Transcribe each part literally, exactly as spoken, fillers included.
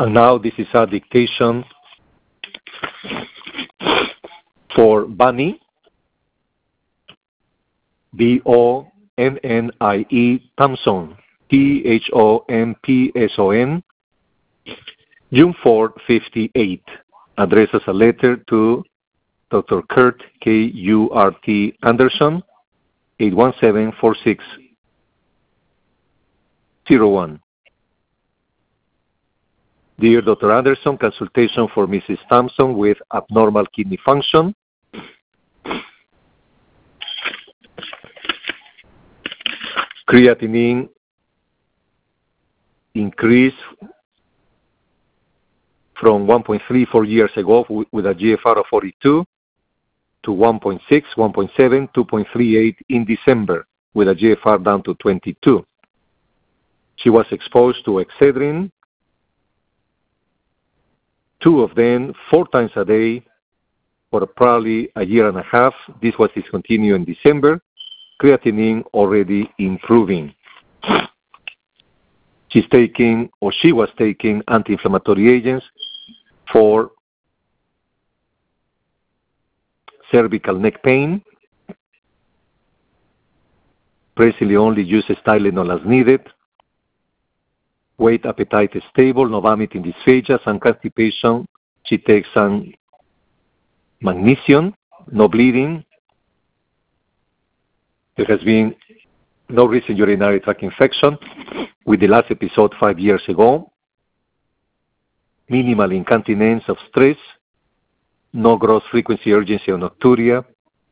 And now this is a dictation for Bonnie, B O N N I E Thompson, T H O M P S O N, June fourth, fifty-eight. Addresses a letter to Doctor Kurt, K U R T Anderson, eight one seven, four six zero one. Dear Doctor Anderson, consultation for Missus Thompson with abnormal kidney function. Creatinine increased from one point three four years ago with a G F R of forty-two to one point six, one point seven, two point three eight in December with a G F R down to twenty-two. She was exposed to Excedrin, two of them, four times a day for probably a year and a half. This was discontinued in December. Creatinine already improving. She's taking, or she was taking, anti-inflammatory agents for cervical neck pain. Presently only uses Tylenol as needed. Weight, appetite is stable, no vomiting, dysphagia, some constipation. She takes some magnesium, no bleeding. There has been no recent urinary tract infection with the last episode five years ago. Minimal incontinence of stress. No gross frequency urgency or nocturia.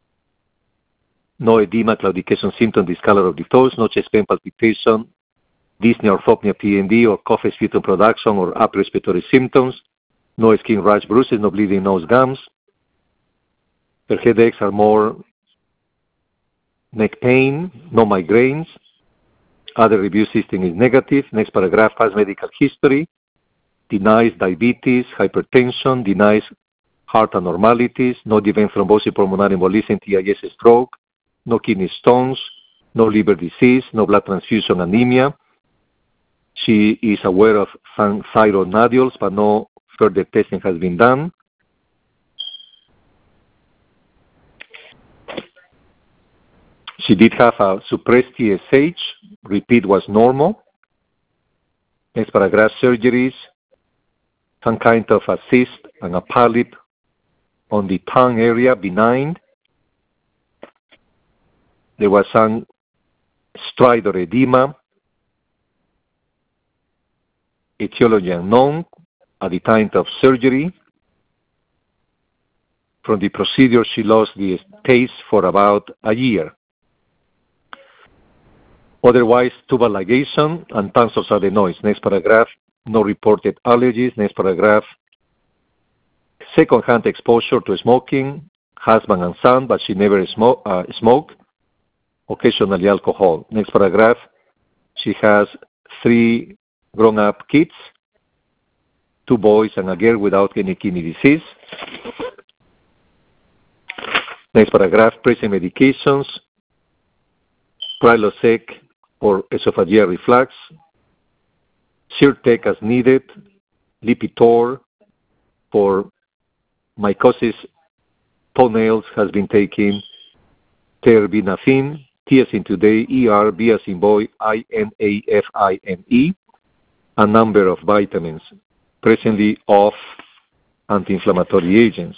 No edema, claudication symptom, discolor of the toes. No chest pain, palpitation, dyspnea, orthopnea, P N D, or cough, sputum production, or upper respiratory symptoms. No skin rash, bruises, no bleeding, nose gums. Her headaches are more neck pain, no migraines. Other review system is negative. Next paragraph has medical history. Denies diabetes, hypertension, denies heart abnormalities, no event thrombosis, pulmonary embolism, T I S, stroke, no kidney stones, no liver disease, no blood transfusion anemia. She is aware of some thyroid nodules, but no further testing has been done. She did have a suppressed T S H. Repeat was normal. Next paragraph, surgeries. Some kind of a cyst and a polyp on the tongue area, benign. There was some stridor edema. Etiology unknown at the time of surgery. From the procedure, she lost the taste for about a year. Otherwise, tubal ligation and tons of adenoids. Next paragraph, no reported allergies. Next paragraph, second-hand exposure to smoking, husband and son, but she never smoke, uh, smoked, occasionally alcohol. Next paragraph, she has three grown-up kids, two boys and a girl without any kidney disease. Next paragraph, present medications, Prilosec for esophageal reflux, Zyrtec as needed, Lipitor for mycosis toenails has been taken, terbinafine, T as in today, E R, B as in boy, I N A F I N E, a number of vitamins, presently off anti-inflammatory agents.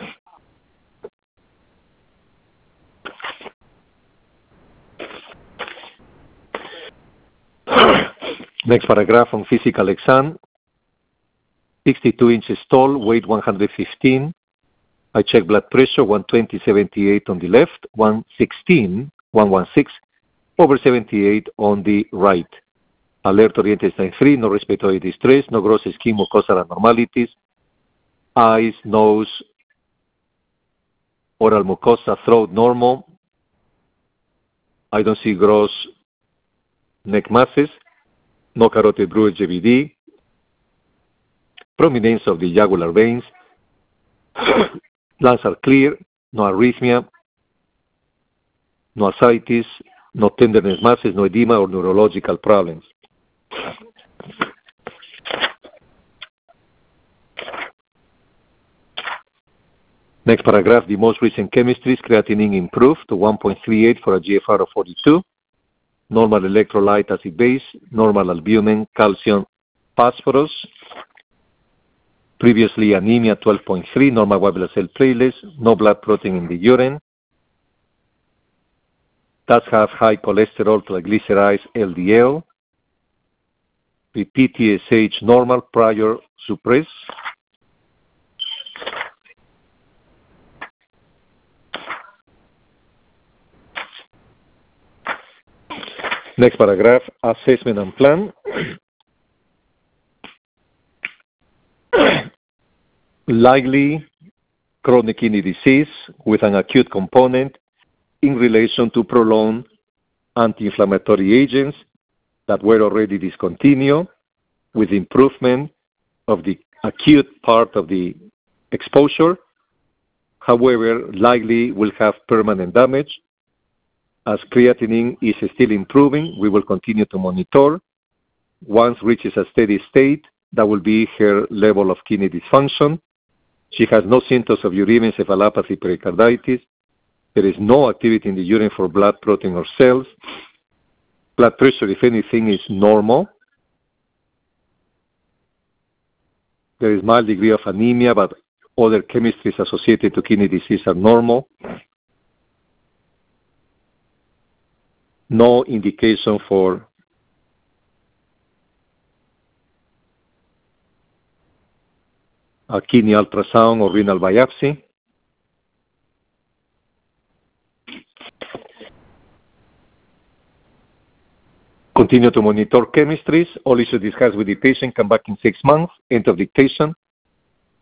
Next paragraph on physical exam. sixty-two inches tall, weight one hundred fifteen. I check blood pressure, one twenty, seventy-eight on the left, one sixteen, one sixteen, over seventy-eight on the right. Alert oriented sign three, no respiratory distress, no gross skin mucosal abnormalities, eyes, nose, oral mucosa, throat normal. I don't see gross neck masses, no carotid bruit G V D, prominence of the jugular veins, lungs are clear, no arrhythmia, no ascites, no tenderness masses, no edema or neurological problems. Next paragraph, the most recent chemistries, creatinine improved to one point three eight for a G F R of forty-two, normal electrolyte acid base, normal albumin, calcium, phosphorus, previously anemia twelve point three, normal white blood cell platelets, no blood protein in the urine, does have high cholesterol, triglycerides, L D L, the P T S H normal, prior suppressed. Next paragraph, assessment and plan. Likely chronic kidney disease with an acute component in relation to prolonged anti-inflammatory agents that were already discontinued, with improvement of the acute part of the exposure. However, likely will have permanent damage. As creatinine is still improving, we will continue to monitor. Once reaches a steady state, that will be her level of kidney dysfunction. She has no symptoms of uremic encephalopathy, pericarditis. There is no activity in the urine for blood protein or cells. Blood pressure, if anything, is normal. There is mild degree of anemia, but other chemistries associated to kidney disease are normal. No indication for a kidney ultrasound or renal biopsy. Continue to monitor chemistries. All issues discussed with the patient come back in six months. End of dictation.